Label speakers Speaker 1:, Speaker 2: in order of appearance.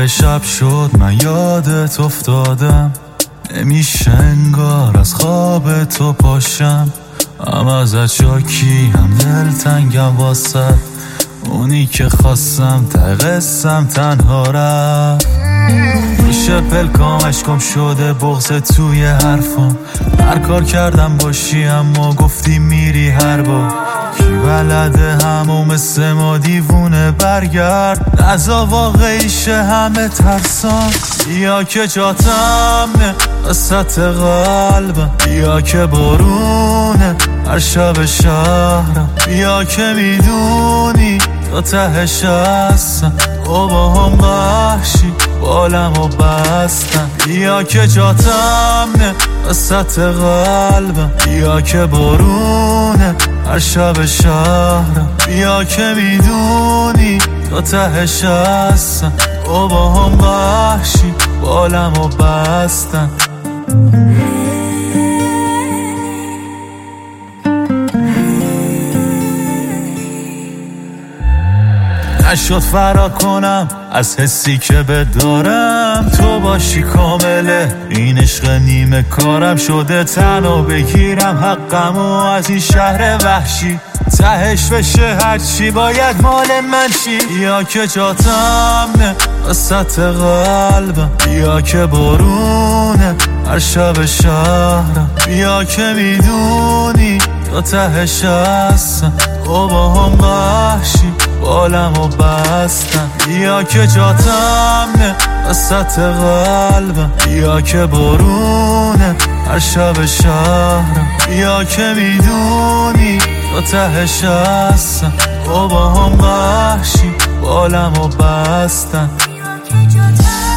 Speaker 1: آخه شب شد من یادت افتادم، نمیشه انگار از خواب تو پاشم. هم ازت شاکی هم دلتنگم واسه اونی که خواستم ته قسم تنها رفت. میشه پلکام اشکم شده بغض توی حرفم، هر کار کردم باشی اما گفتی میری هر بار. کی بلده همو مثل ما دیوونه برگرد، نزا واقعیشه همه ترسان. بیا که جاتم نه وسط قلبم، بیا که بارونه هر شب شهرم، بیا که میدونی تا تهش هستم و با هم وحشی بالم و بستم. بیا که جاتم نه وسط قلبم، بیا که بارونه هر شب شهرم، بیا که میدونی تا تهش هستم و با هم وحشی بالم و بستم. نشد فرار کنم از حسی که بدارم، تو باشی کامله این عشق نیمه کارم شده تنها بگیرم حقمو از این شهر وحشی. تهش بشه هرچی باید مال من چی. بیا که جاتم نه وسط قلبم، بیا که بارونه هر شب شهرم، بیا که میدونی تا تهش هستم و با هم وحشی بالم و بستم. بیا که جاتم نه وسط قلبم، بیا که بارونه هر شب شهرم، بیا که میدونی تا تهش هستم و با هم وحشی بالم و بستم.